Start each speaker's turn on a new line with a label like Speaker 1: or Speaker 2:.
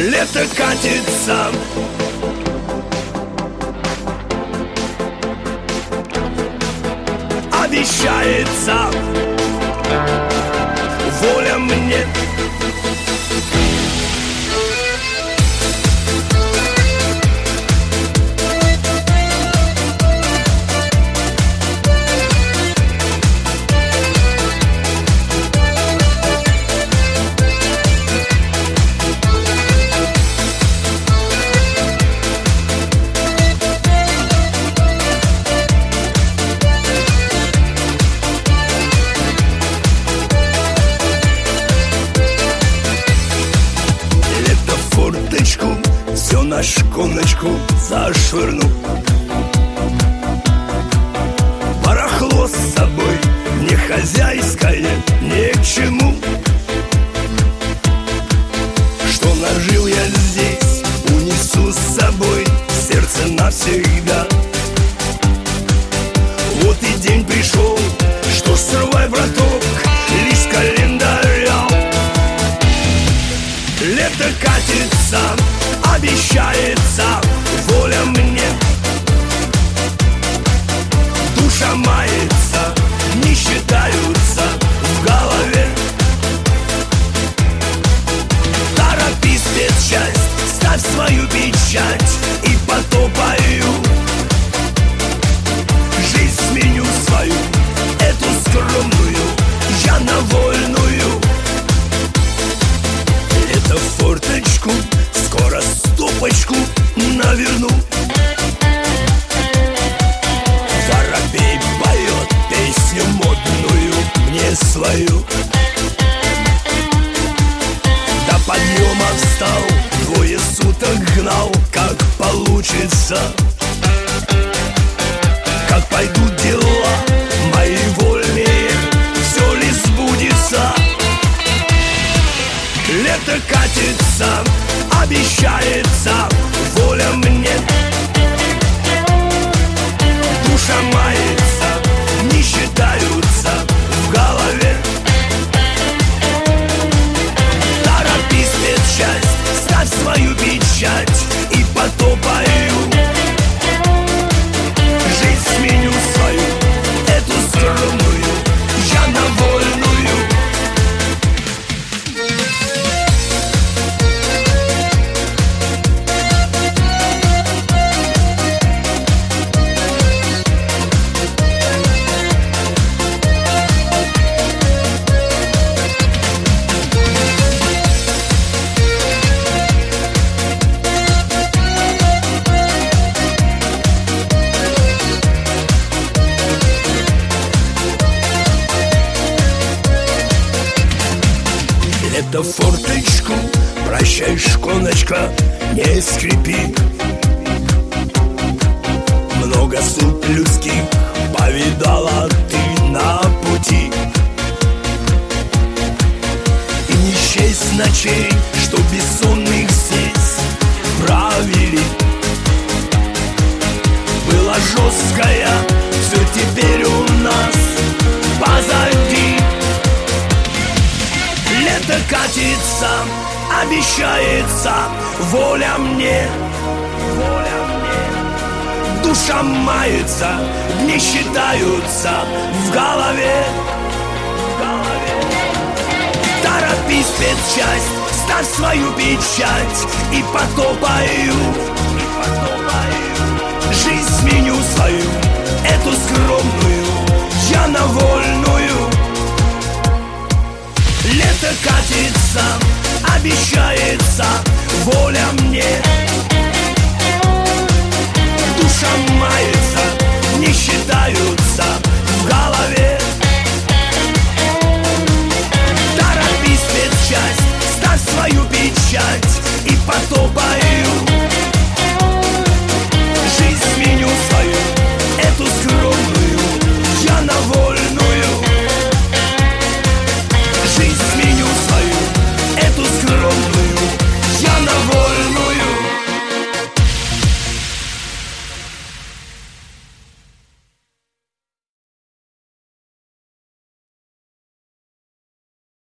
Speaker 1: Лето катится, обещается воля мне. Все на шконочку зашвырну. Барахло с собой не хозяйское, ни к чему. Что нажил я здесь, унесу с собой в сердце навсегда. Вот и день пришел, что ж срывай, браток, лист календаря. Лето катится, обещается воля мне. Душа мается, не считаются в голове. Торопись, спецчасть, ставь свою печать и потопаю. Жизнь сменю свою, эту скромную, я на вольную. Лето в форточку, скоро стопочку наверну. Воробей поет песню модную мне свою. До подъема встал, двое суток гнал, как получится. Как пойдут дела мои вольные, все ли сбудется? Лето катится, обещается воля мне. Душа мается, не считаются в голове. Торопись, спецчасть, ставь свою печать и потопаю. Жизнь сменю свою, эту скромную, я на вольную. Лето форточку, прощай, шконочка, не скрипи. Много суд людских повидала ты на пути. И не счесть ночей, что бессонных здесь провели. Была жесткая, все теперь у нас позади. Лето катится, обещается воля мне. Душа мается, дни считаются в голове. Торопись, спецчасть, ставь свою печать и потопаю. Жизнь сменю свою, эту скромную, я на вольную. Лето катится, обещается воля мне.